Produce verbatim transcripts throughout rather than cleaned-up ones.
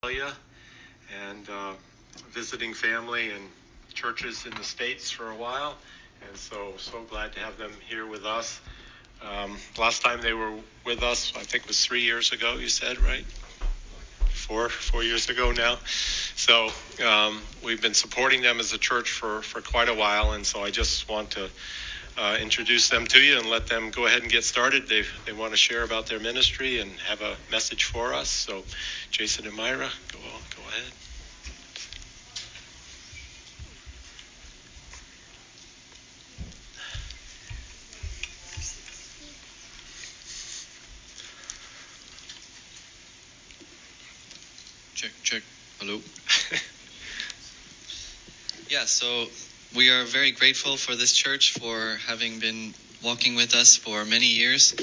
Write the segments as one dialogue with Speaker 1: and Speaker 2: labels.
Speaker 1: Australia and uh, visiting family and churches in the States for a while. And so, so glad to have them here with us. Um, last time they were with us, I think, was three years ago, you said, right? Four, four years ago now. So um, we've been supporting them as a church for, for quite a while. And so I just want to uh, introduce them to you and let them go ahead and get started. They they want to share about their ministry and have a message for us. So Jason and Myra, go, go ahead.
Speaker 2: Check, check. Hello. Yeah, so we are very grateful for this church for having been walking with us for many years.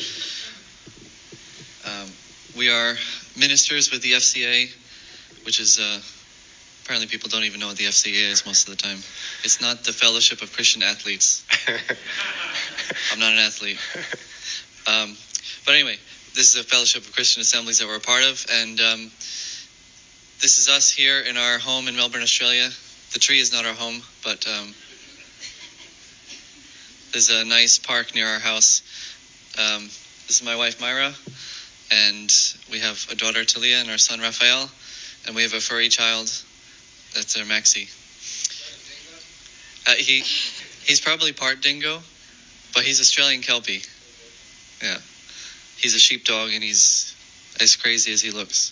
Speaker 2: Um, we are ministers with the F C A, which is, uh, apparently people don't even know what the F C A is most of the time. It's not the Fellowship of Christian Athletes. I'm not an athlete. Um, but anyway, this is a Fellowship of Christian Assemblies that we're a part of, and um, this is us here in our home in Melbourne, Australia. The tree is not our home, but um, there's a nice park near our house. Um, this is my wife, Myra, and we have a daughter, Talia, and our son, Raphael, and we have a furry child. That's our Maxie. Uh, he he's probably part dingo, but he's Australian Kelpie. Yeah, he's a sheepdog, and he's as crazy as he looks.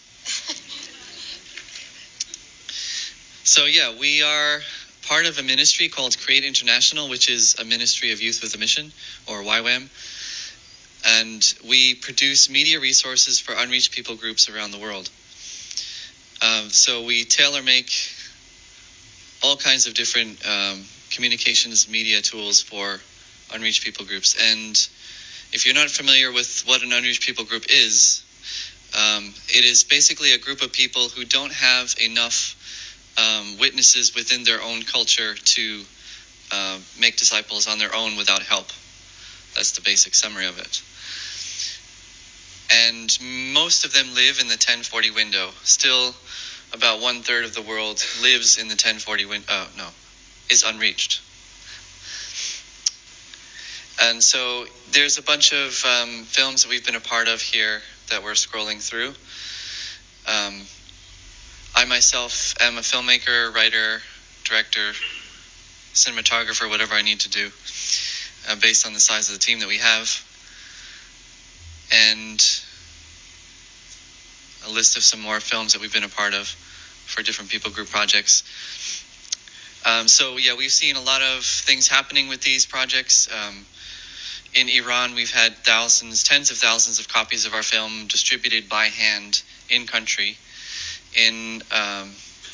Speaker 2: So yeah, we are part of a ministry called Create International, which is a ministry of youth with a mission, or Y WAM. And we produce media resources for unreached people groups around the world. Um, so we tailor make all kinds of different um, communications media tools for unreached people groups. And if you're not familiar with what an unreached people group is, um, it is basically a group of people who don't have enough um, witnesses within their own culture to uh, make disciples on their own without help. That's the basic summary of it. And most of them live in the ten forty window. Still, about one third of the world lives in the ten forty window. Oh, no, is unreached. And so there's a bunch of um, films that we've been a part of here that we're scrolling through. Um, I myself am a filmmaker, writer, director, cinematographer, whatever I need to do, uh, based on the size of the team that we have. And a list of some more films that we've been a part of for different people group projects. Um, so yeah, we've seen a lot of things happening with these projects. Um, in Iran, we've had thousands, tens of thousands of copies of our film distributed by hand in country. In um,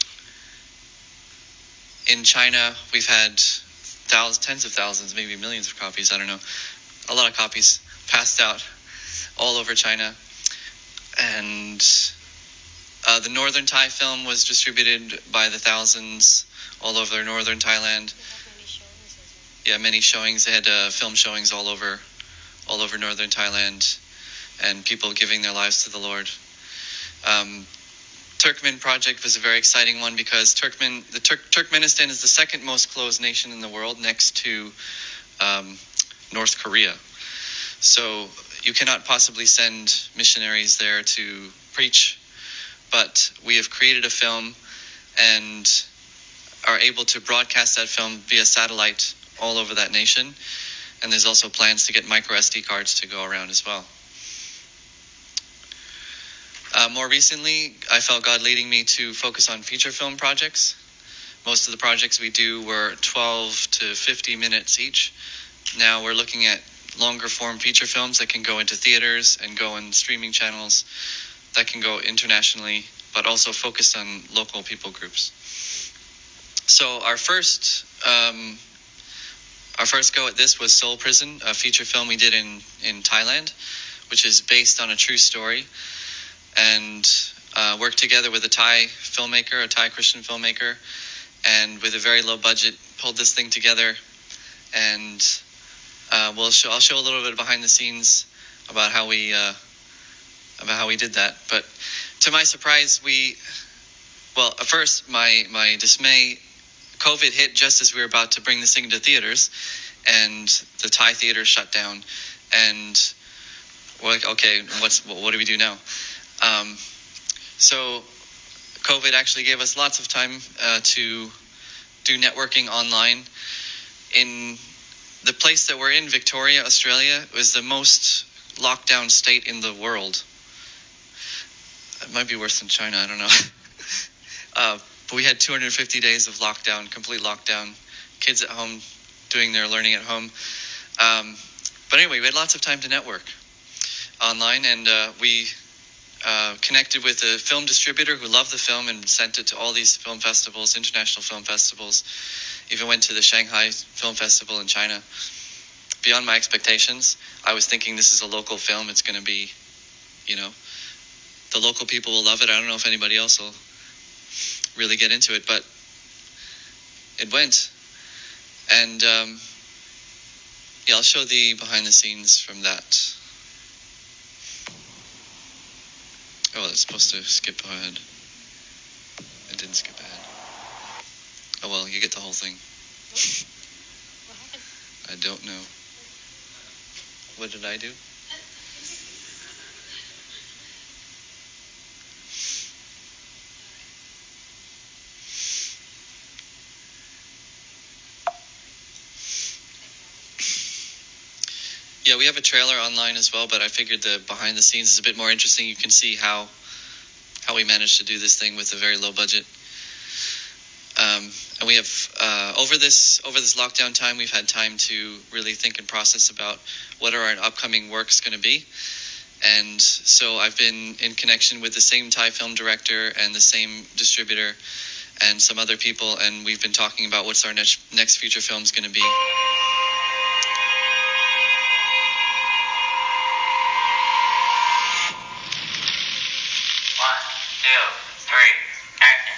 Speaker 2: in China, we've had thousands, tens of thousands, maybe millions of copies. I don't know, a lot of copies passed out all over China. And Uh, the Northern Thai film was distributed by the thousands all over northern Thailand.
Speaker 3: Many showings as well.
Speaker 2: Yeah, many showings. They had uh, film showings all over, all over northern Thailand, and people giving their lives to the Lord. Um, Turkmen project was a very exciting one because Turkmen, the Turk, Turkmenistan is the second most closed nation in the world, next to um, North Korea. So you cannot possibly send missionaries there to preach. But we have created a film and are able to broadcast that film via satellite all over that nation. And there's also plans to get micro S D cards to go around as well. Uh, more recently, I felt God leading me to focus on feature film projects. Most of the projects we do were twelve to fifty minutes each. Now we're looking at longer form feature films that can go into theaters and go in streaming channels, that can go internationally, but also focused on local people groups. So our first um, our first go at this was Soul Prison, a feature film we did in, in Thailand, which is based on a true story, and uh, worked together with a Thai filmmaker, a Thai Christian filmmaker, and with a very low budget, pulled this thing together. And uh, we'll show, I'll show a little bit behind the scenes about how we uh, about how we did that. But to my surprise, we well, at first, my, my dismay, COVID hit just as we were about to bring this thing to theaters, and the Thai theater shut down. And we're like, okay, what's what do we do now? Um, so COVID actually gave us lots of time uh, to do networking online. In the place that we're in, Victoria, Australia, was the most locked down state in the world. It might be worse than China, I don't know. uh, but we had two hundred fifty days of lockdown, complete lockdown, kids at home doing their learning at home. Um, but anyway, we had lots of time to network online, and uh, we uh, connected with a film distributor who loved the film and sent it to all these film festivals, international film festivals. Even went to the Shanghai Film Festival in China. Beyond my expectations. I was thinking this is a local film. It's going to be, you know, the local people will love it. I don't know if anybody else will really get into it, but it went. And um, yeah, I'll show the behind the scenes from that. Oh, it's supposed to skip ahead. It didn't skip ahead. Oh well, you get the whole thing.
Speaker 3: What happened?
Speaker 2: I don't know. What did I do? Yeah, we have a trailer online as well, but I figured the behind the scenes is a bit more interesting. You can see how how we managed to do this thing with a very low budget. Um, and we have uh, over this over this lockdown time, we've had time to really think and process about what are our upcoming works going to be. And so I've been in connection with the same Thai film director and the same distributor and some other people, and we've been talking about what's our next next feature film is going to be.
Speaker 4: One, two, three, action.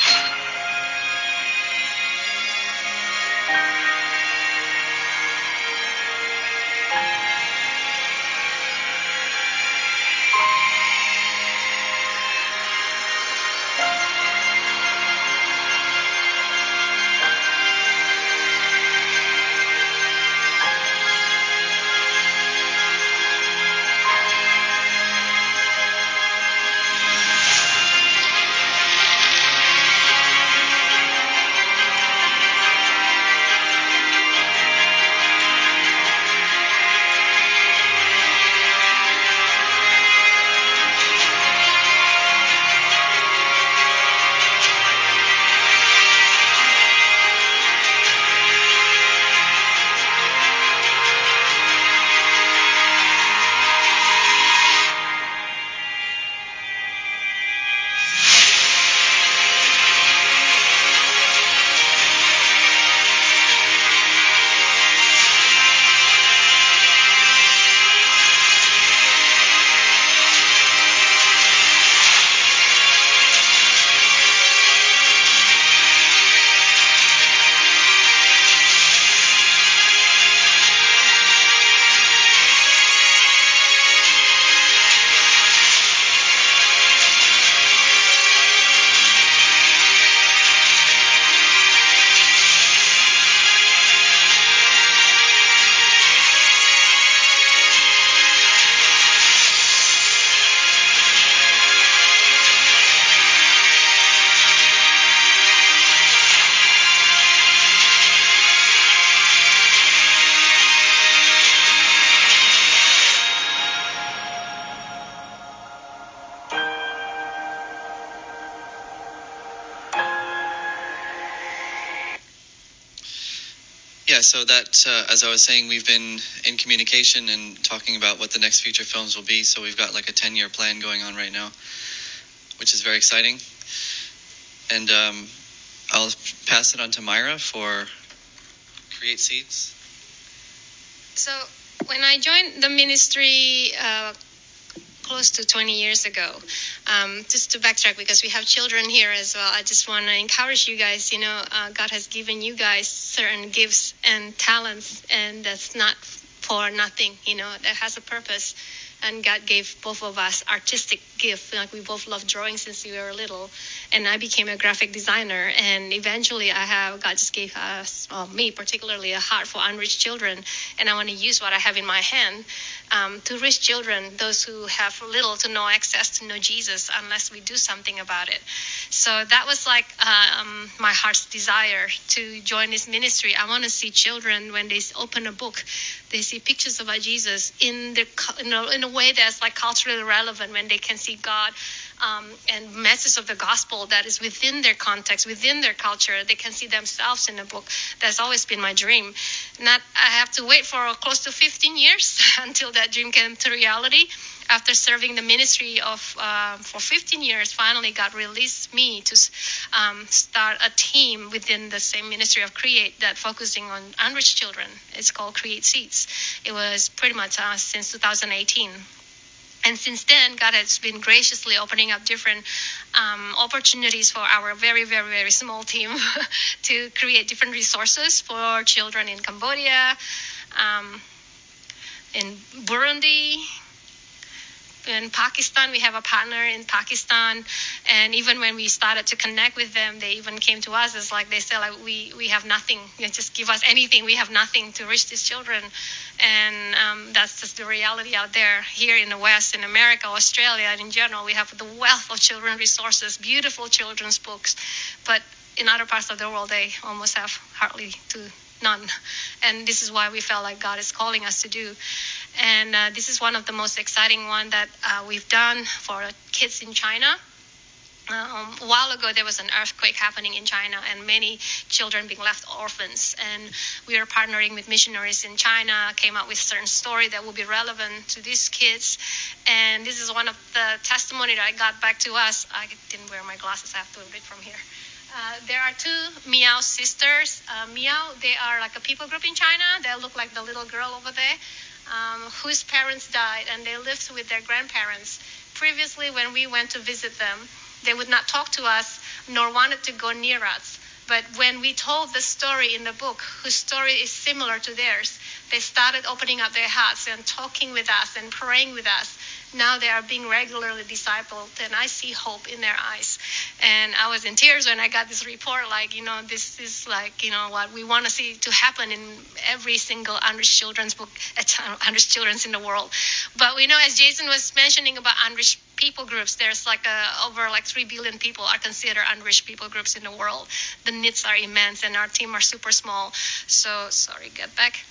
Speaker 2: Yeah, so that, uh, as I was saying, we've been in communication and talking about what the next feature films will be. So we've got like a ten-year plan going on right now, which is very exciting. And um, I'll pass it on to Myra for Create Seeds.
Speaker 3: So when I joined the ministry uh, close to twenty years ago, um, just to backtrack because we have children here as well, I just want to encourage you guys, you know, uh, God has given you guys certain gifts and talents, and that's not for nothing, you know, that has a purpose. and God gave both of us artistic gift. Like we both love drawing since we were little, and I became a graphic designer. And eventually, I have God just gave us, well, me particularly, a heart for unreached children, and I want to use what I have in my hand um, to reach children, those who have little to no access to know Jesus unless we do something about it. So that was like um, my heart's desire to join this ministry. I want to see children when they open a book, they see pictures about Jesus in the you know, in a way that's like culturally relevant, when they can see God um, and message of the gospel that is within their context, within their culture. They can see themselves in the book. That's always been my dream. Not I have to wait for close to fifteen years until that dream came to reality. After serving the ministry of uh, for fifteen years, finally God released me to um, start a team within the same ministry of Create that focusing on unreached children. It's called Create Seeds. It was pretty much uh, since two thousand eighteen. And since then, God has been graciously opening up different um, opportunities for our very, very, very small team to create different resources for children in Cambodia, um, in Burundi, in Pakistan. We have a partner in Pakistan, and even when we started to connect with them, they even came to us as like they said, like we we have nothing, you know, just give us anything. We have nothing to reach these children, and um, that's just the reality out there. Here in the West, in America, Australia, and in general, we have the wealth of children resources, beautiful children's books, but in other parts of the world, they almost have hardly to none. And this is why we felt like God is calling us to do. And uh, this is one of the most exciting one that uh, we've done for kids in China. Um, a while ago, there was an earthquake happening in China and many children being left orphans. And we are partnering with missionaries in China, came up with certain story that will be relevant to these kids. And this is one of the testimony that I got back to us. I didn't wear my glasses. I have to read from here. Uh, there are two Miao sisters. Uh, Miao, they are like a people group in China. They look like the little girl over there, um, whose parents died, and they lived with their grandparents. Previously, when we went to visit them, they would not talk to us, nor wanted to go near us. But when we told the story in the book, whose story is similar to theirs, they started opening up their hearts and talking with us and praying with us. Now they are being regularly discipled, and I see hope in their eyes. And I was in tears when I got this report, like, you know, this is like, you know, what we want to see to happen in every single unreached children's book, unreached children's in the world. But we know, as Jason was mentioning about unreached people groups, there's like a, over like three billion people are considered unreached people groups in the world. The needs are immense, and our team are super small. So, sorry, get back.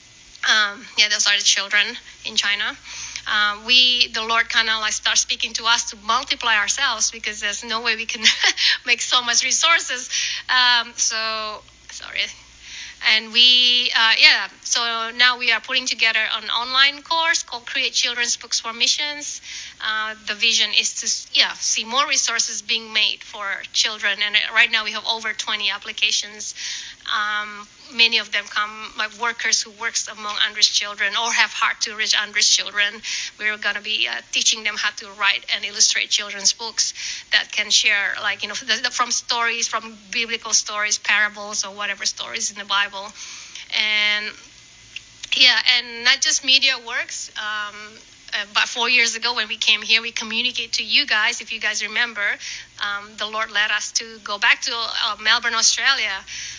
Speaker 3: Um, yeah, those are the children in China. Uh, we, the Lord kind of like start speaking to us to multiply ourselves, because there's no way we can make so much resources. Um, so, sorry. And we, uh, yeah, so now we are putting together an online course called Create Children's Books for Missions. Uh, the vision is to, yeah, see more resources being made for children. And right now we have over twenty applications. Um, many of them come like workers who works among unreached children or have heart to reach unreached children. We're going to be uh, teaching them how to write and illustrate children's books that can share, like, you know, the, the, from stories, from biblical stories, parables, or whatever stories in the Bible. And yeah, and not just media works. Um, about four years ago when we came here, we communicate to you guys. If you guys remember, um, the Lord led us to go back to uh, Melbourne, Australia,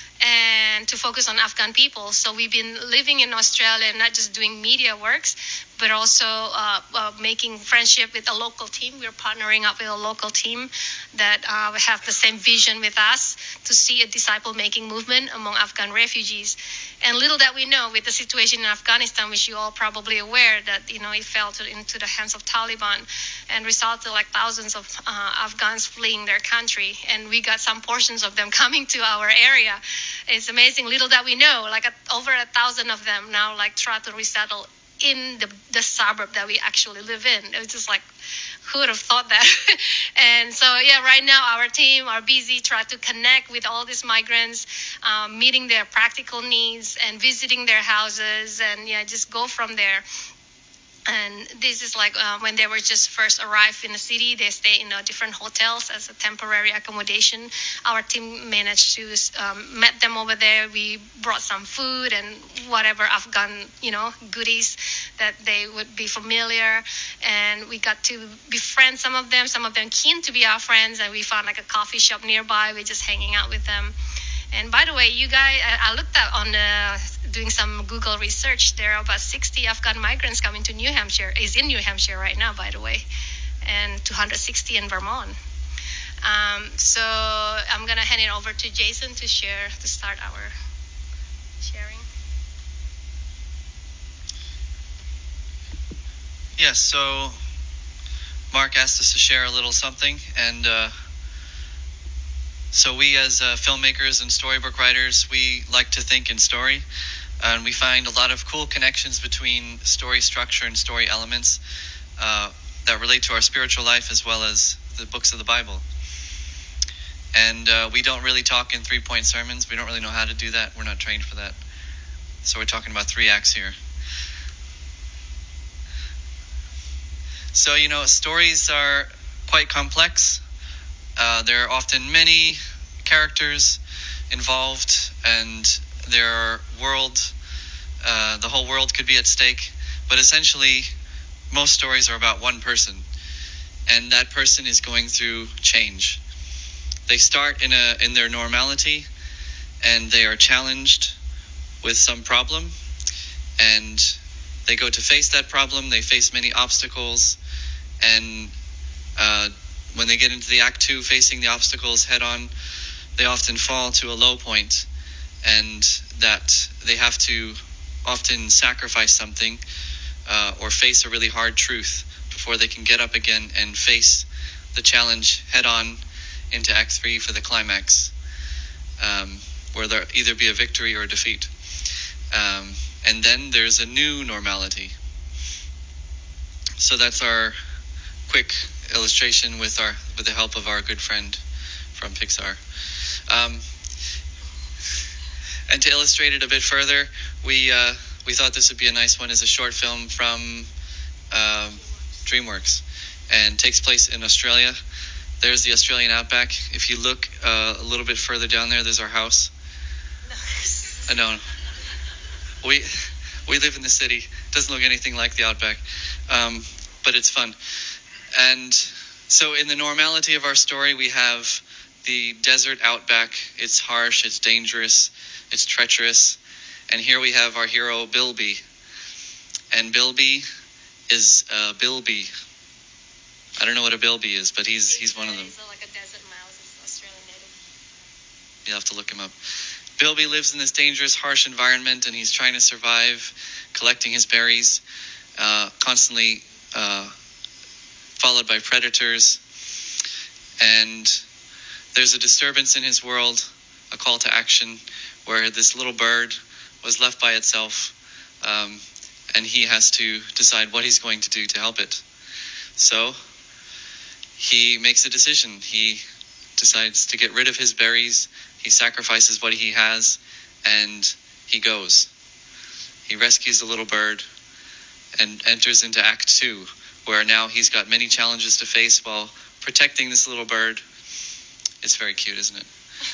Speaker 3: and to focus on Afghan people. So we've been living in Australia, not just doing media works, but also uh, uh, making friendship with a local team. We're partnering up with a local team that uh, have the same vision with us to see a disciple-making movement among Afghan refugees. And little that we know with the situation in Afghanistan, which you all probably aware that, you know, it fell to, into the hands of Taliban and resulted like thousands of uh, Afghans fleeing their country. And we got some portions of them coming to our area. It's amazing, little that we know, like a, over a thousand of them now like try to resettle in the, the suburb that we actually live in. It was just like, who would have thought that? And so, yeah, right now our team are busy trying to connect with all these migrants, um, meeting their practical needs and visiting their houses, and yeah, just go from there. And this is like uh, when they were just first arrived in the city, they stay in uh, different hotels as a temporary accommodation. Our team managed to um, met them over there. We brought some food and whatever Afghan, you know, goodies that they would be familiar. And we got to befriend some of them. Some of them keen to be our friends. And we found like a coffee shop nearby. We're just hanging out with them. And by the way, you guys, I looked up on the, doing some Google research. There are about sixty Afghan migrants coming to New Hampshire, is in New Hampshire right now, by the way, and two hundred sixty in Vermont. Um, so I'm going to hand it over to Jason to share, to start our sharing.
Speaker 2: Yes, so Mark asked us to share a little something, and uh, so we as uh, filmmakers and storybook writers, we like to think in story, and we find a lot of cool connections between story structure and story elements uh, that relate to our spiritual life as well as the books of the Bible. And uh, we don't really talk in three-point sermons. We don't really know how to do that. We're not trained for that. So we're talking about three acts here. So, you know, stories are quite complex. Uh, there are often many characters involved, and there are world, uh, the whole world could be at stake. But essentially, most stories are about one person, and that person is going through change. They start in a in their normality, and they are challenged with some problem, and they go to face that problem. They face many obstacles, and uh, when they get into the act two, facing the obstacles head on, they often fall to a low point, and that they have to often sacrifice something uh, or face a really hard truth before they can get up again and face the challenge head on into act three for the climax, um, where there either be a victory or a defeat. Um, and then there's a new normality. So that's our quick illustration with our with the help of our good friend from Pixar. Um, and to illustrate it a bit further, we uh, we thought this would be a nice one as a short film from uh, DreamWorks, and takes place in Australia. There's the Australian outback. If you look uh, a little bit further down there, there's our house. I know. We we live in the city. Doesn't look anything like the outback, um, but it's fun. And so in the normality of our story, we have the desert outback. It's harsh, it's dangerous, it's treacherous. And here we have our hero, Bilby. And Bilby is uh, Bilby. I don't know what a Bilby is, but he's he's one of them.
Speaker 3: He's like a desert mouse. It's Australian native.
Speaker 2: You'll have to look him up. Bilby lives in this dangerous, harsh environment, and he's trying to survive, collecting his berries, uh, constantly uh, followed by predators. And there's a disturbance in his world, a call to action, where this little bird was left by itself, um, and he has to decide what he's going to do to help it. So he makes a decision. He decides to get rid of his berries. He sacrifices what he has, and he goes. He rescues the little bird and enters into Act Two, where now he's got many challenges to face while protecting this little bird. It's very cute, isn't it?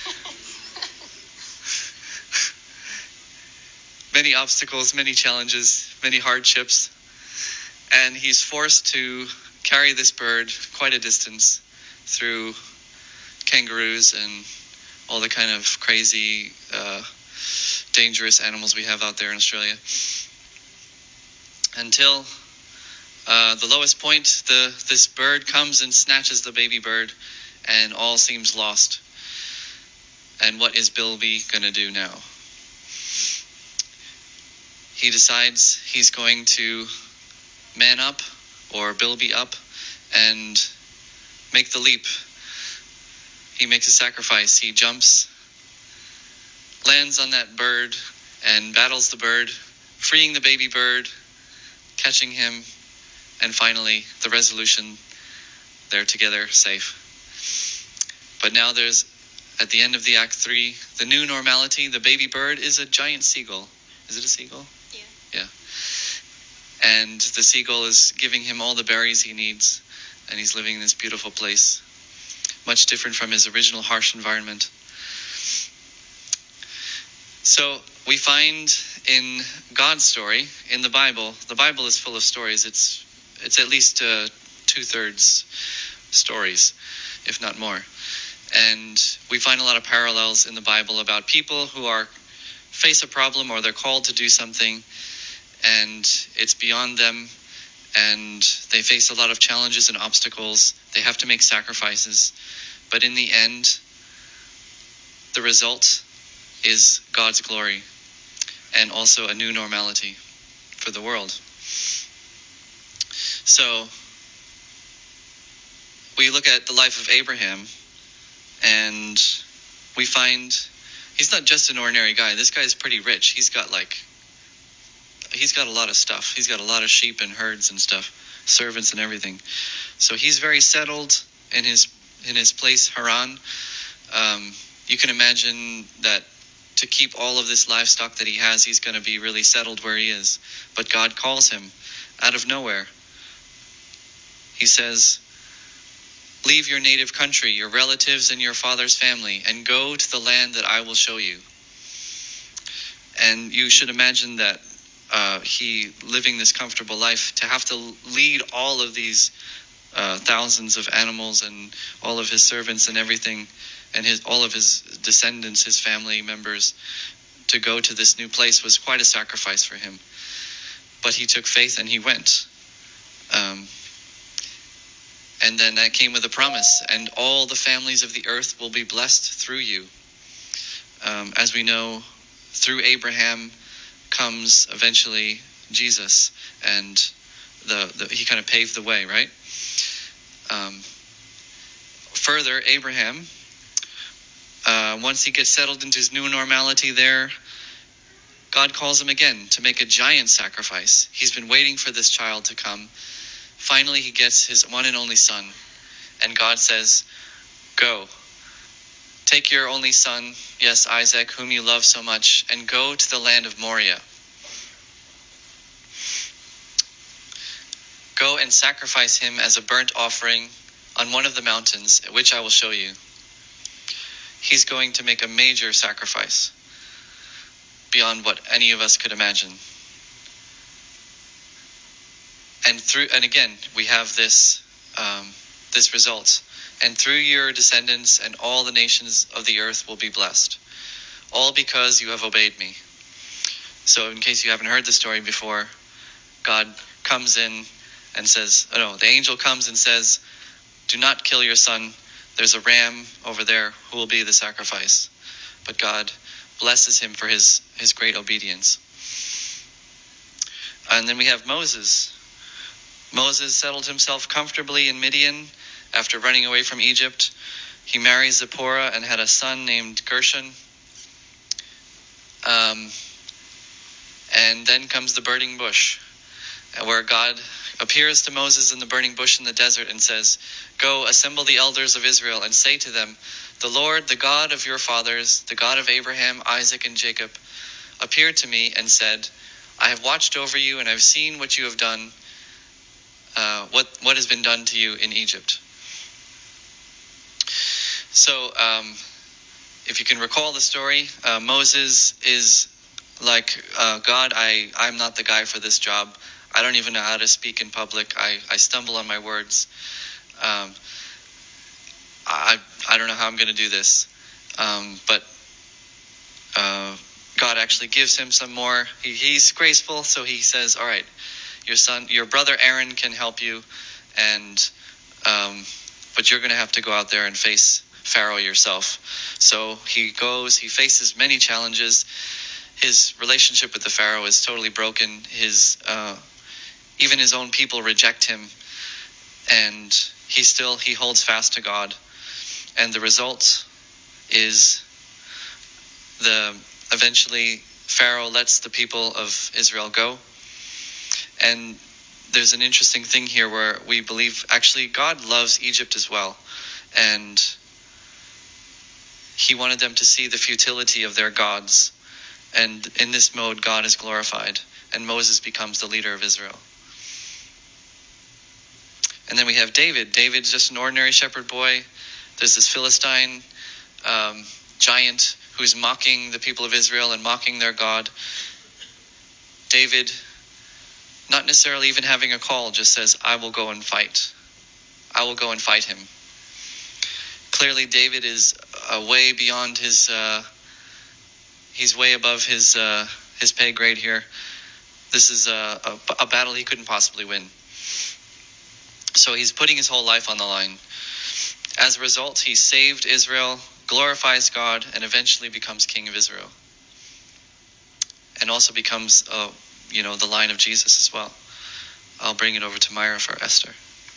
Speaker 2: Many obstacles, many challenges, many hardships, and he's forced to carry this bird quite a distance through kangaroos and all the kind of crazy, uh, dangerous animals we have out there in Australia. Until uh, the lowest point, the this bird comes and snatches the baby bird, and all seems lost. And what is Bilby going to do now? He decides he's going to man up, or Bilby up, and make the leap. He makes a sacrifice. He jumps, lands on that bird, and battles the bird, freeing the baby bird, catching him, and finally the resolution, they're together, safe. But now there's, at the end of the Act three, the new normality. The baby bird is a giant seagull. Is it a seagull?
Speaker 3: Yeah.
Speaker 2: Yeah. and the seagull is giving him all the berries he needs, and he's living in this beautiful place, much different from his original harsh environment. So we find in God's story, in the Bible, the Bible is full of stories. It's it's at least uh, two-thirds stories, if not more. And we find a lot of parallels in the Bible about people who are face a problem or they're called to do something and it's beyond them and they face a lot of challenges and obstacles. They have to make sacrifices. But in the end, the result is God's glory and also a new normality for the world. So we look at the life of Abraham and we find he's not just an ordinary guy. This guy is pretty rich. He's got like, he's got a lot of stuff. He's got a lot of sheep and herds and stuff, servants and everything. So he's very settled in his in his place, Haran. Um, you can imagine that to keep all of this livestock that he has, he's going to be really settled where he is. But God calls him out of nowhere. He says, leave your native country, your relatives and your father's family, and go to the land that I will show you. And you should imagine that uh, he, living this comfortable life, to have to lead all of these uh, thousands of animals and all of his servants and everything, and his all of his descendants, his family members, to go to this new place was quite a sacrifice for him. But he took faith and he went. Um, And then that came with a promise, and all the families of the earth will be blessed through you. Um, as we know, through Abraham comes eventually Jesus, and the, the he kind of paved the way, right? Um, further, Abraham, uh, once he gets settled into his new normality there, God calls him again to make a giant sacrifice. He's been waiting for this child to come. Finally, he gets his one and only son, and God says, go, take your only son, yes, Isaac, whom you love so much, and go to the land of Moriah. Go and sacrifice him as a burnt offering on one of the mountains, which I will show you. He's going to make a major sacrifice beyond what any of us could imagine. And through, and again, we have this um, this result. And through your descendants and all the nations of the earth will be blessed, all because you have obeyed me. So in case you haven't heard the story before, God comes in and says, oh no, the angel comes and says, do not kill your son. There's a ram over there who will be the sacrifice. But God blesses him for his, his great obedience. And then we have Moses. Moses settled himself comfortably in Midian after running away from Egypt. He marries Zipporah and had a son named Gershon. Um, and then comes the burning bush, where God appears to Moses in the burning bush in the desert and says, go, assemble the elders of Israel and say to them, the Lord, the God of your fathers, the God of Abraham, Isaac, and Jacob, appeared to me and said, I have watched over you and I've seen what you have done, uh, what, what has been done to you in Egypt. So, um, if you can recall the story, uh, Moses is like, uh, God, I, I'm not the guy for this job. I don't even know how to speak in public. I, I stumble on my words. Um, I I don't know how I'm going to do this. Um, but uh, God actually gives him some more. He, he's graceful, so he says, all right, your son, your brother Aaron can help you, and um, but you're going to have to go out there and face Pharaoh yourself. So he goes, he faces many challenges. His relationship with the Pharaoh is totally broken. His uh, even his own people reject him, and he still he holds fast to God. And the result is the eventually Pharaoh lets the people of Israel go. And there's an interesting thing here where we believe actually God loves Egypt as well. And he wanted them to see the futility of their gods. And in this mode, God is glorified. And Moses becomes the leader of Israel. And then we have David. David's just an ordinary shepherd boy. There's this Philistine um, giant who's mocking the people of Israel and mocking their God. David, not necessarily even having a call, just says, I will go and fight. I will go and fight him. Clearly, David is uh, way beyond his, uh, he's way above his uh, his pay grade here. This is a, a, a battle he couldn't possibly win. So he's putting his whole life on the line. As a result, he saved Israel, glorifies God, and eventually becomes king of Israel. And also becomes, uh, you know, the line of Jesus as well. I'll bring it over to Myra for Esther.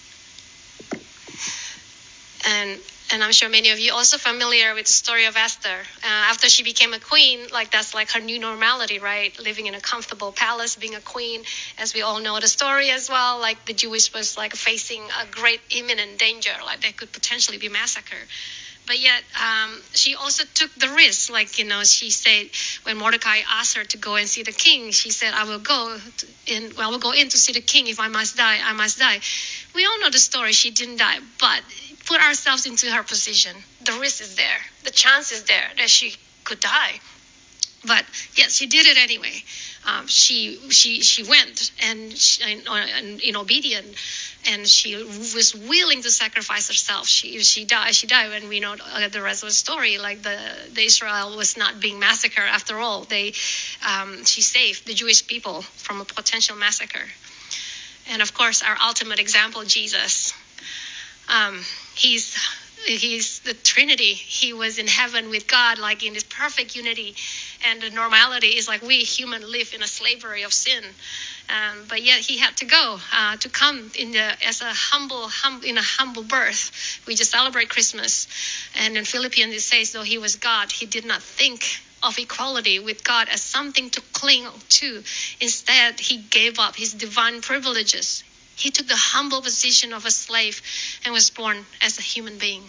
Speaker 3: And and I'm sure many of you also familiar with the story of Esther. Uh, after she became a queen, like that's like her new normality, right? Living in a comfortable palace, being a queen, as we all know the story as well. Like the Jewish was like facing a great imminent danger, like they could potentially be massacred. But yet um, she also took the risk. Like, you know, she said when Mordecai asked her to go and see the king, she said, I will go in, I will go in to see the king. If I must die, I must die. We all know the story. She didn't die, but put ourselves into her position. The risk is there. The chance is there that she could die. But yes, she did it anyway. Um, she she she went and she, in, in obedience, and she was willing to sacrifice herself. She if she died, she died. And we know the rest of the story. Like the, the Israel was not being massacred after all. They um, she saved the Jewish people from a potential massacre. And of course, our ultimate example, Jesus. Um, he's he's the Trinity. He was in heaven with God, like in this perfect unity. And the normality is like we human live in a slavery of sin. Um, but yet he had to go uh, to come in the as a humble, hum, in a humble birth. We just celebrate Christmas. And in Philippians it says, though he was God, he did not think of equality with God as something to cling to. Instead, he gave up his divine privileges. He took the humble position of a slave and was born as a human being.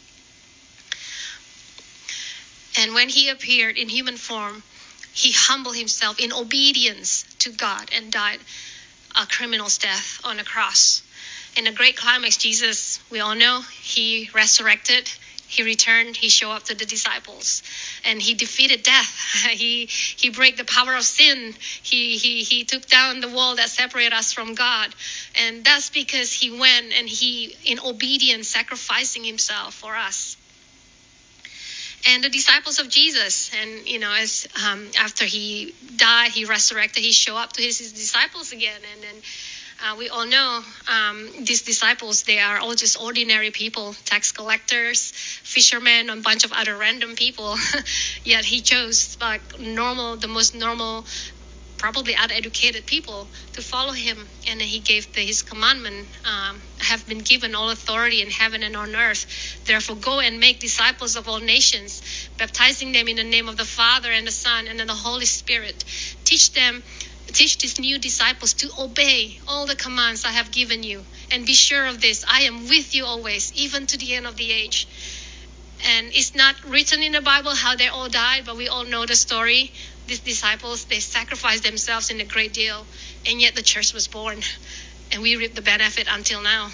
Speaker 3: And when he appeared in human form, he humbled himself in obedience to God and died a criminal's death on a cross. In the great climax, Jesus, we all know, he resurrected, he returned, he showed up to the disciples, and he defeated death. He he broke the power of sin. He he he took down the wall that separated us from God. And that's because he went and he, in obedience, sacrificing himself for us. And the disciples of Jesus, and you know, as um, after he died, he resurrected, he showed up to his, his disciples again. And then uh, we all know um, these disciples, they are all just ordinary people, tax collectors, fishermen, and a bunch of other random people. Yet he chose like normal, the most normal, probably uneducated people to follow him. And he gave the, his commandment, um, have been given all authority in heaven and on earth. Therefore, go and make disciples of all nations, baptizing them in the name of the Father and the Son and the Holy Spirit. Teach them, teach these new disciples to obey all the commands I have given you. And be sure of this, I am with you always, even to the end of the age. And it's not written in the Bible how they all died, but we all know the story. These disciples, they sacrificed themselves in a great deal, and yet the church was born, and we reap the benefit until now.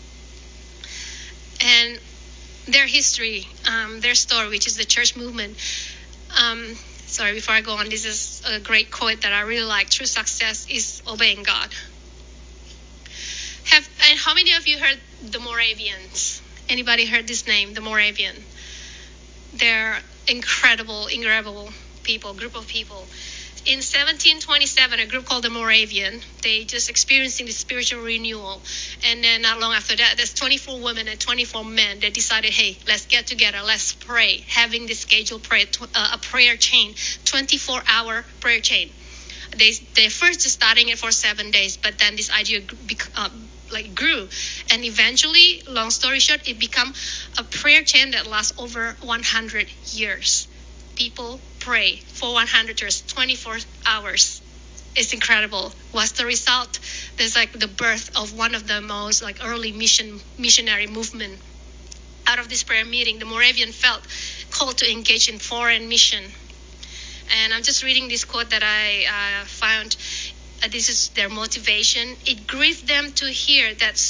Speaker 3: And their history, um, their story, which is the church movement. Um, sorry, before I go on, this is a great quote that I really like. True success is obeying God. Have and how many of you heard the Moravians? Anybody heard this name, the Moravian? They're incredible, incredible people, group of people. In seventeen twenty-seven, a group called the Moravian, they just experiencing the spiritual renewal. And then not long after that, there's twenty-four women and twenty-four men that decided, hey, let's get together, let's pray, having this scheduled prayer, uh, a prayer chain, twenty-four hour prayer chain. They they first just starting it for seven days, but then this idea uh, like grew, and eventually, long story short, it became a prayer chain that lasts over one hundred years. People pray for one hundred years, twenty-four hours. It's incredible. What's the result? There's like the birth of one of the most like early mission missionary movement. Out of this prayer meeting, the Moravian felt called to engage in foreign mission. And I'm just reading this quote that I uh, found. Uh, this is their motivation. It grieved them to hear that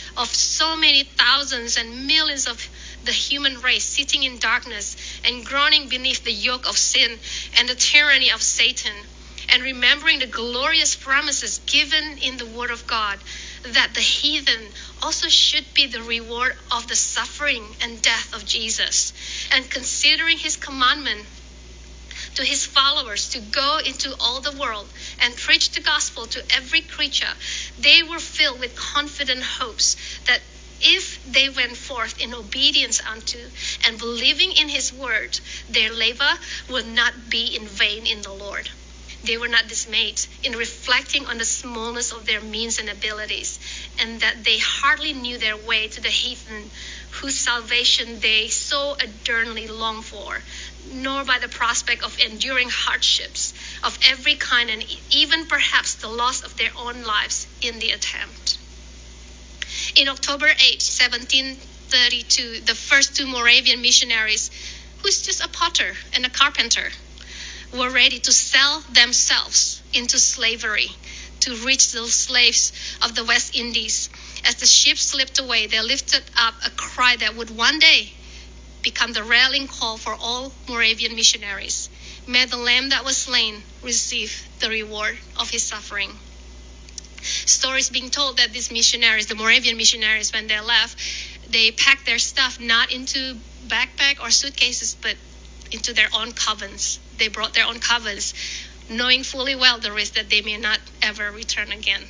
Speaker 3: of so many thousands and millions of the human race sitting in darkness and groaning beneath the yoke of sin and the tyranny of Satan, and remembering the glorious promises given in the Word of God, that the heathen also should be the reward of the suffering and death of Jesus, and considering his commandment to his followers to go into all the world and preach the gospel to every creature, they were filled with confident hopes that if they went forth in obedience unto and believing in his word, their labor would not be in vain in the Lord. They were not dismayed in reflecting on the smallness of their means and abilities, and that they hardly knew their way to the heathen whose salvation they so ardently long for, nor by the prospect of enduring hardships of every kind, and even perhaps the loss of their own lives in the attempt. In October eighth, seventeen thirty-two, the first two Moravian missionaries, who's just a potter and a carpenter, were ready to sell themselves into slavery to reach the slaves of the West Indies. As the ship slipped away, they lifted up a cry that would one day become the rallying call for all Moravian missionaries. May the Lamb that was slain receive the reward of his suffering. Stories being told that these missionaries, the Moravian missionaries, when they left, they packed their stuff not into backpack or suitcases, but into their own covens. They brought their own covens, knowing fully well the risk that they may not ever return again.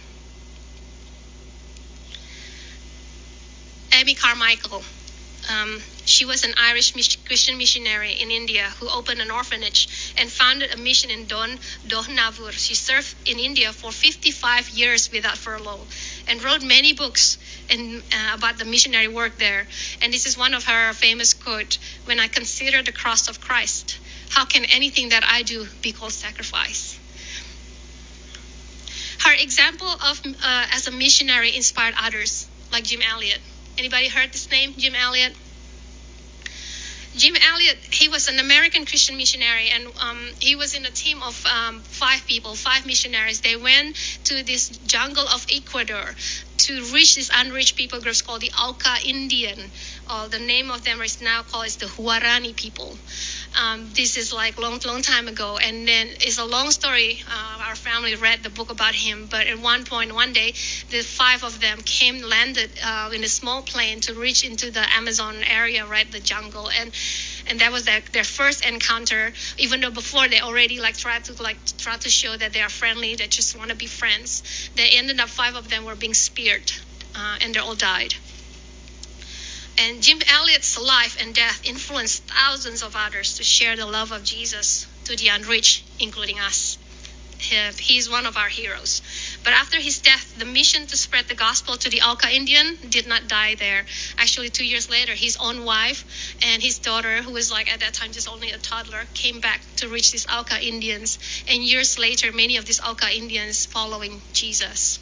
Speaker 3: Amy Carmichael, um, she was an Irish Christian missionary in India who opened an orphanage and founded a mission in Don Dohnavur. She served in India for fifty-five years without furlough and wrote many books in, uh, about the missionary work there. And this is one of her famous quotes: "When I consider the cross of Christ, how can anything that I do be called sacrifice?" Her example of uh, as a missionary inspired others, like Jim Elliot. Anybody heard this name, Jim Elliot? Jim Elliot, he was an American Christian missionary, and um, he was in a team of um, five people, five missionaries. They went to this jungle of Ecuador to reach these unreached people groups called the Auca Indian. Uh, the name of them is now called is the Huarani people. Um, this is like long, long time ago, and then it's a long story. Uh, our family read the book about him, but at one point, one day, the five of them came, landed uh, in a small plane to reach into the Amazon area, right, the jungle, and and that was their, their first encounter. Even though before they already like tried to like try to show that they are friendly, they just want to be friends. They ended up five of them were being speared, uh, and they all died. And Jim Elliot's life and death influenced thousands of others to share the love of Jesus to the unreached, including us. He, he's one of our heroes. But after his death, the mission to spread the gospel to the Auca Indian did not die there. Actually, two years later, his own wife and his daughter, who was like at that time just only a toddler, came back to reach these Auca Indians. And years later, many of these Auca Indians following Jesus.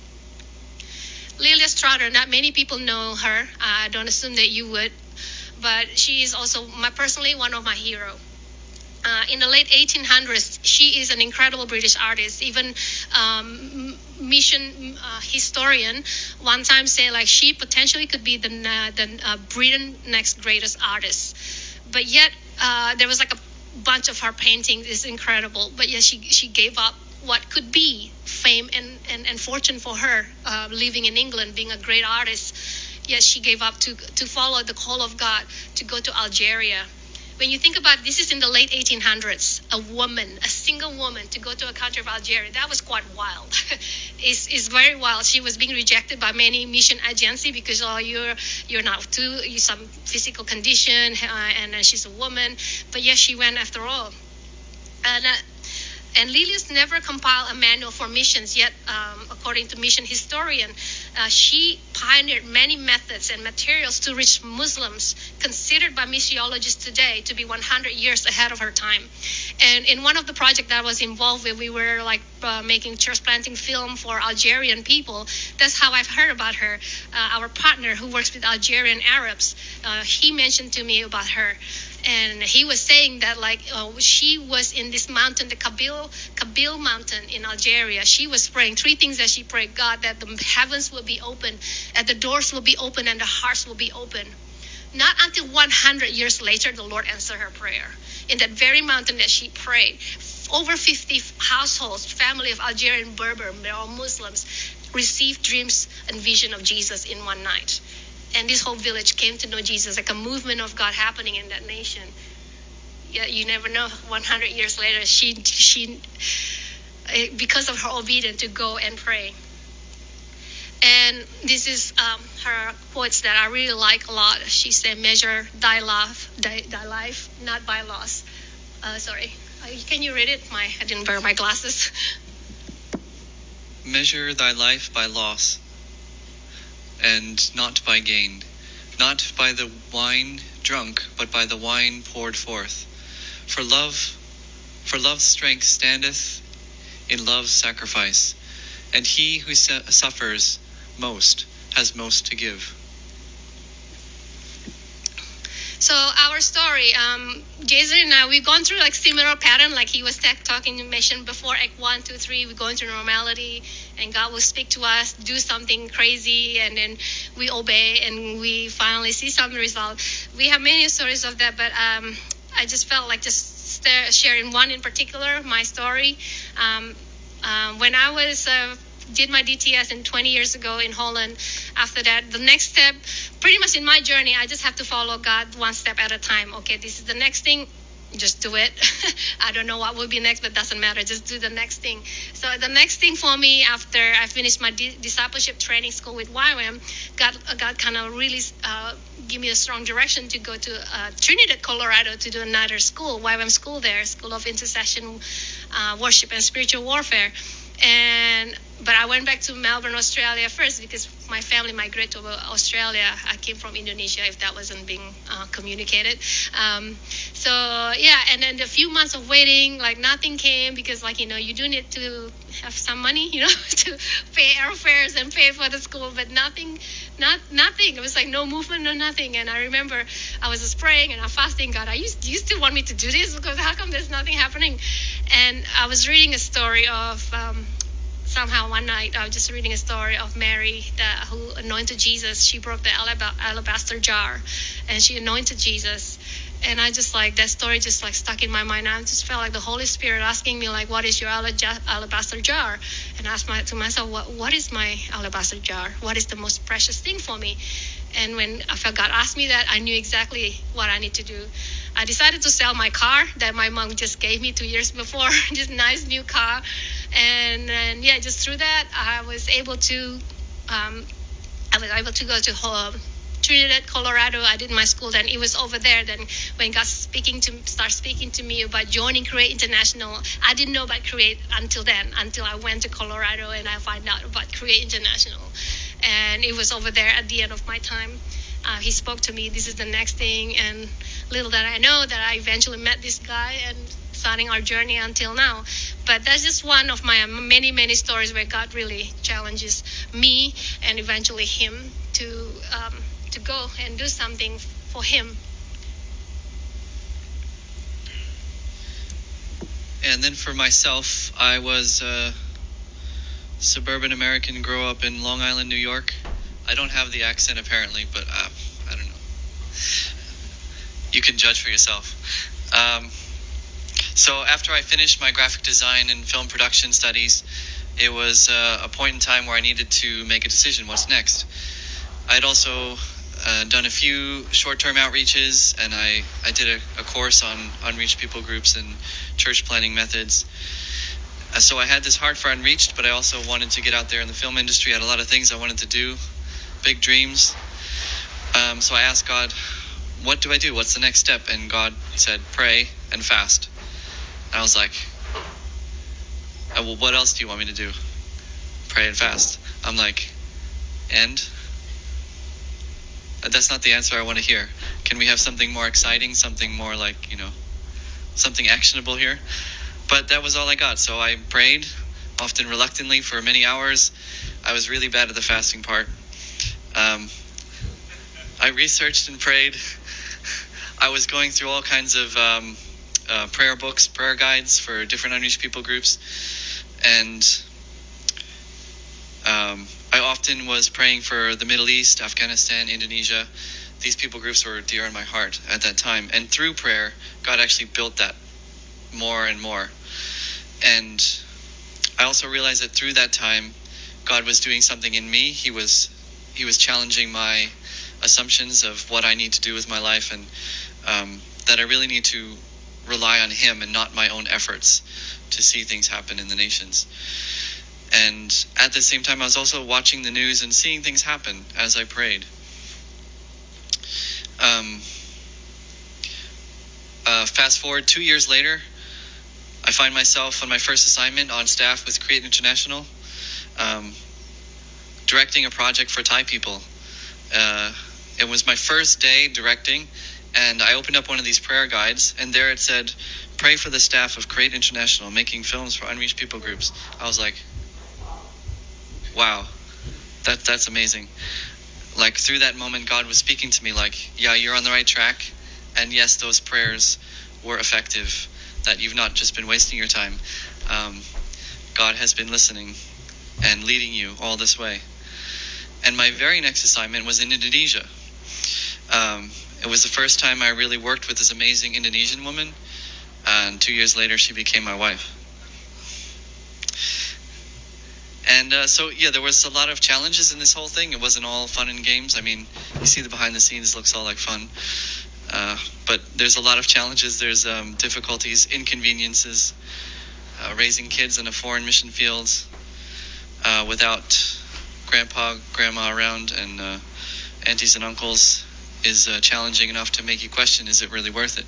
Speaker 3: Lilia Strader, not many people know her. I don't assume that you would, but she is also my personally one of my heroes. Uh, in the late eighteen hundreds, she is an incredible British artist. Even um, mission uh, historian one time say like she potentially could be the uh, the uh, Britain next greatest artist. But yet uh, there was like a bunch of her paintings is incredible. But yet she she gave up what could be fame and, and, and fortune for her, uh, living in England, being a great artist. Yet she gave up to to follow the call of God to go to Algeria. When you think about it, this is in the late eighteen hundreds, a woman, a single woman, to go to a country of Algeria, that was quite wild. it's, it's very wild. She was being rejected by many mission agencies because oh, you're you're not too, you some physical condition, uh, and uh, she's a woman. But yes, she went after all. And uh, And Lilius never compiled a manual for missions, yet, um, according to mission historian, uh, she pioneered many methods and materials to reach Muslims, considered by missiologists today to be one hundred years ahead of her time. And in one of the projects that I was involved with, we were like uh, making church planting film for Algerian people. That's how I've heard about her. Uh, our partner who works with Algerian Arabs, uh, he mentioned to me about her. And he was saying that like uh, she was in this mountain, the Kabil Kabil mountain in Algeria. She was praying three things that she prayed: God, that the heavens will be open, that the doors will be open, and the hearts will be open. Not until one hundred years later, the Lord answered her prayer. In that very mountain that she prayed, over fifty households, family of Algerian Berber, they're all Muslims, received dreams and vision of Jesus in one night. And this whole village came to know Jesus, like a movement of God happening in that nation. Yeah, you never know. one hundred years later, she, she, because of her obedience to go and pray. And this is um, her quotes that I really like a lot. She said, "Measure thy life, thy, thy life, not by loss." Uh, sorry, uh, can you read it? My I didn't wear my glasses.
Speaker 2: Measure thy life by loss, and not by gain, not by the wine drunk, but by the wine poured forth. For love, for love's strength standeth in love's sacrifice, and he who su- suffers most has most to give.
Speaker 3: So our story, um, Jason and I, we've gone through like similar pattern, like he was tech talking to mission before, act one, two, three, we go into normality, and God will speak to us, do something crazy, and then we obey, and we finally see some result. We have many stories of that, but um, I just felt like just st- sharing one in particular, my story. Um, um, when I was uh, did my D T S in twenty years ago in Holland. After that, the next step, pretty much in my journey, I just have to follow God one step at a time. Okay, this is the next thing. Just do it. I don't know what will be next, but doesn't matter. Just do the next thing. So the next thing for me after I finished my di- discipleship training school with Y W A M, God, God kind of really uh, give me a strong direction to go to uh, Trinidad, Colorado to do another school, Y W A M school there, School of Intercession, uh, Worship and Spiritual Warfare. And but I went back to Melbourne, Australia first because my family migrated to Australia. I came from Indonesia, if that wasn't being uh, communicated. Um, so yeah, and then the few months of waiting, like nothing came because like, you know, you do need to have some money, you know, to pay airfares and pay for the school, but nothing, not nothing. It was like no movement, no nothing. And I remember I was just praying and I'm fasting. God, are you, do you still want me to do this? Because how come there's nothing happening? And I was reading a story of um, somehow one night I was just reading a story of Mary that who anointed Jesus. She broke the alab- alabaster jar and she anointed Jesus. And I just like that story just like stuck in my mind. I just felt like the Holy Spirit asking me like, what is your alab- alabaster jar? And I asked my, to myself, what what is my alabaster jar? What is the most precious thing for me? And when I felt God asked me that, I knew exactly what I need to do. I decided to sell my car that my mom just gave me two years before, this nice new car. And, and yeah, just through that, I was able to, um, I was able to go to uh, Trinidad, Colorado. I did my school then. It was over there then when God speaking to start speaking to me about joining Create International. I didn't know about Create until then, until I went to Colorado and I found out about Create International. And it was over there at the end of my time. Uh, he spoke to me, this is the next thing, and little that I know that I eventually met this guy and starting our journey until now. But that's just one of my many, many stories where God really challenges me and eventually him to um, to go and do something for him.
Speaker 2: And then for myself, I was a suburban American, grow up in Long Island, New York. I don't have the accent apparently, but uh, I don't know. You can judge for yourself. Um, so after I finished my graphic design and film production studies, it was uh, a point in time where I needed to make a decision. What's next? I'd also uh, done a few short-term outreaches, and I, I did a, a course on unreached people groups and church planning methods. Uh, so I had this heart for unreached, but I also wanted to get out there in the film industry. I had a lot of things I wanted to do, big dreams. Um, so I asked God, what do I do? What's the next step? And God said, pray and fast. And I was like, oh, well, what else do you want me to do? Pray and fast. I'm like, and? That's not the answer I want to hear. Can we have something more exciting, something more like, you know, something actionable here? But that was all I got. So I prayed, often reluctantly, for many hours. I was really bad at the fasting part. Um, I researched and prayed I was going through all kinds of um, uh, prayer books, prayer guides for different unreached people groups, and um, I often was praying for the Middle East, Afghanistan, Indonesia. These people groups were dear in my heart at that time, and through prayer, God actually built that more and more. And I also realized that through that time, God was doing something in me. He was He was challenging my assumptions of what I need to do with my life, and um, that I really need to rely on Him and not my own efforts to see things happen in the nations. And at the same time, I was also watching the news and seeing things happen as I prayed. Um, uh, fast forward two years later, I find myself on my first assignment on staff with Create International, um, directing a project for Thai people. Uh, it was my first day directing, and I opened up one of these prayer guides, and there it said, "Pray for the staff of Create International, making films for unreached people groups." I was like, wow, that that's amazing. Like, through that moment, God was speaking to me like, yeah, you're on the right track, and yes, those prayers were effective, that you've not just been wasting your time. Um, God has been listening and leading you all this way. And my very next assignment was in Indonesia. Um, it was the first time I really worked with this amazing Indonesian woman, and two years later, she became my wife. And uh, so, yeah, there was a lot of challenges in this whole thing. It wasn't all fun and games. I mean, you see the behind the scenes, looks all like fun. Uh, but there's a lot of challenges. There's um, difficulties, inconveniences, uh, raising kids in a foreign mission field uh, without grandpa, grandma around, and uh, aunties and uncles is uh, challenging enough to make you question, is it really worth it?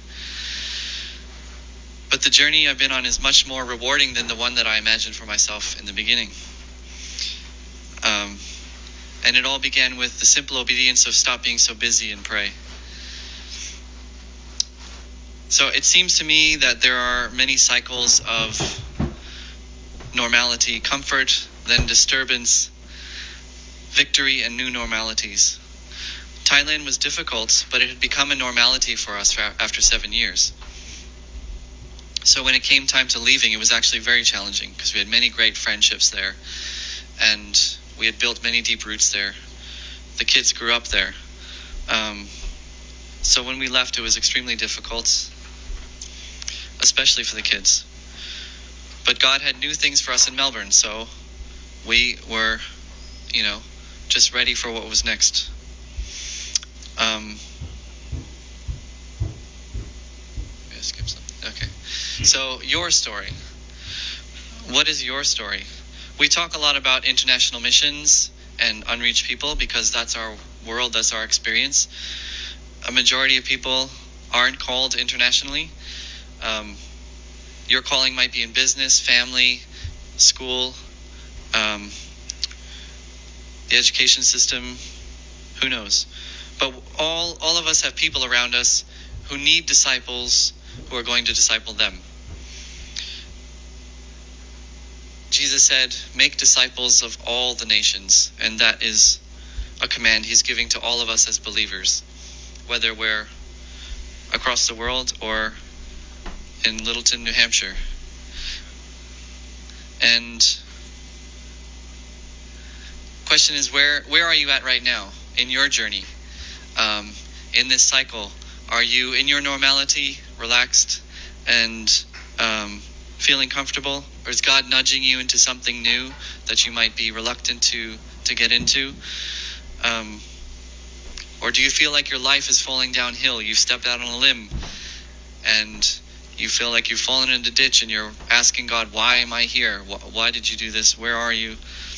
Speaker 2: But the journey I've been on is much more rewarding than the one that I imagined for myself in the beginning. Um, and it all began with the simple obedience of stop being so busy and pray. So it seems to me that there are many cycles of normality, comfort, then disturbance, victory, and new normalities. Thailand was difficult, but it had become a normality for us after seven years. So when it came time to leaving, it was actually very challenging because we had many great friendships there, and we had built many deep roots there. The kids grew up there. Um, so when we left, it was extremely difficult, especially for the kids. But God had new things for us in Melbourne, so we were, you know, just ready for what was next. Um, maybe I skipped something. Okay. So your story. What is your story? We talk a lot about international missions and unreached people because that's our world, that's our experience. A majority of people aren't called internationally. Um, your calling might be in business, family, school, um, the education system, who knows? But all, all of us have people around us who need disciples who are going to disciple them. Jesus said, make disciples of all the nations, and that is a command he's giving to all of us as believers, whether we're across the world or in Littleton, New Hampshire. And question is, where where are you at right now in your journey, um, in this cycle? Are you in your normality, relaxed, and um, feeling comfortable? Or is God nudging you into something new that you might be reluctant to, to get into? Um, or do you feel like your life is falling downhill? You've stepped out on a limb and you feel like you've fallen in a ditch and you're asking God, why am I here? Why did you do this? Where are you?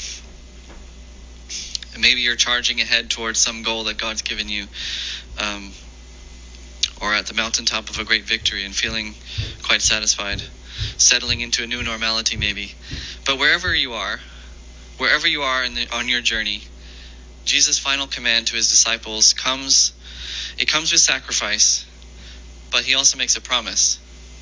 Speaker 2: And maybe you're charging ahead towards some goal that God's given you, um, or at the mountaintop of a great victory and feeling quite satisfied, settling into a new normality maybe. But wherever you are, wherever you are in the, on your journey, Jesus' final command to his disciples comes, it comes with sacrifice, but he also makes a promise.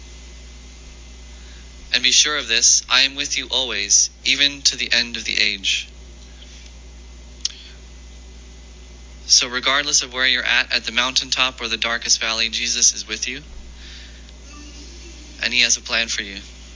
Speaker 2: And be sure of this, I am with you always, even to the end of the age. So regardless of where you're at, at the mountaintop or the darkest valley, Jesus is with you. And he has a plan for you.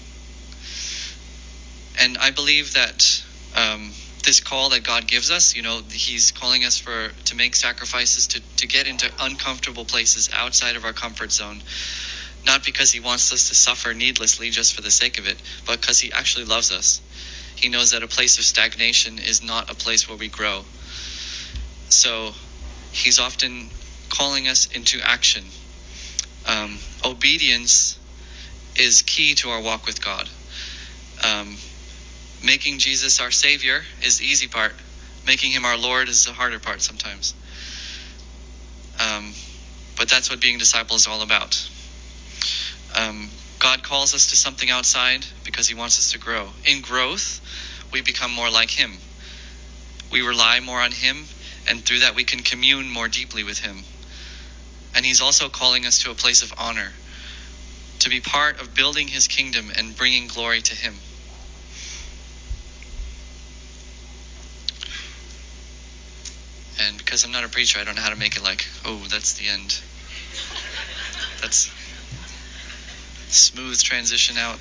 Speaker 2: And I believe that um, this call that God gives us, you know, he's calling us for to make sacrifices, to, to get into uncomfortable places outside of our comfort zone. Not because he wants us to suffer needlessly just for the sake of it, but because he actually loves us. He knows that a place of stagnation is not a place where we grow. So he's often calling us into action. Um, obedience is key to our walk with God. Um, making Jesus our Savior is the easy part. Making him our Lord is the harder part sometimes. Um, but that's what being a disciple is all about. Um, God calls us to something outside because he wants us to grow. In growth, we become more like him. We rely more on him, and through that we can commune more deeply with him. And he's also calling us to a place of honor, to be part of building his kingdom and bringing glory to him. And because I'm not a preacher, I don't know how to make it like, oh, that's the end. That's smooth transition out.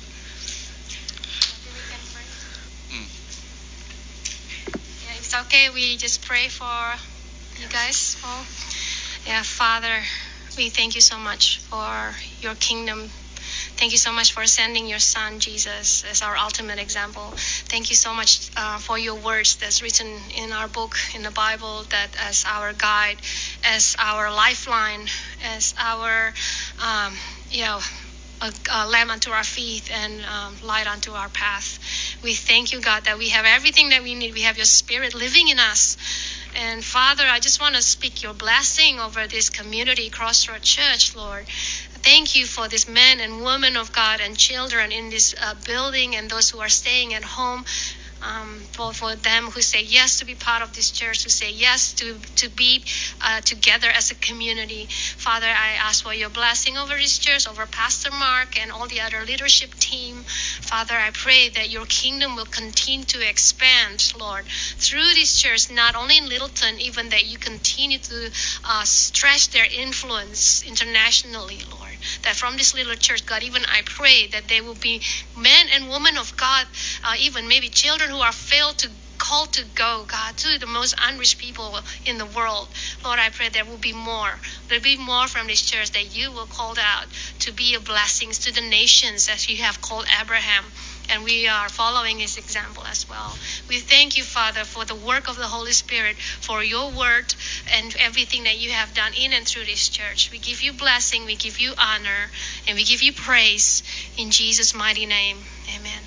Speaker 3: Hmm. Yeah, it's okay. We just pray for you guys all. Yeah, Father, we thank you so much for your kingdom. Thank you so much for sending your son, Jesus, as our ultimate example. Thank you so much uh, for your words that's written in our book, in the Bible, that as our guide, as our lifeline, as our, um, you know, a, a lamp unto our feet and um, light unto our path. We thank you, God, that we have everything that we need. We have your spirit living in us. And Father, I just want to speak your blessing over this community, Crossroad Church, Lord. Thank you for this men and women of God and children in this uh, building, and those who are staying at home. Um, for, for them who say yes to be part of this church, who say yes to, to be uh, together as a community. Father, I ask for your blessing over this church, over Pastor Mark and all the other leadership team. Father, I pray that your kingdom will continue to expand, Lord, through this church, not only in Littleton, even that you continue to uh, stretch their influence internationally, Lord. That from this little church, God, even I pray that there will be men and women of God, uh, even maybe children who are failed to called to go, God, to the most unreached people in the world. Lord, I pray there will be more. There will be more from this church that you will call out to be a blessing to the nations as you have called Abraham. And we are following his example as well. We thank you, Father, for the work of the Holy Spirit, for your word and everything that you have done in and through this church. We give you blessing, we give you honor, and we give you praise in Jesus' mighty name. Amen.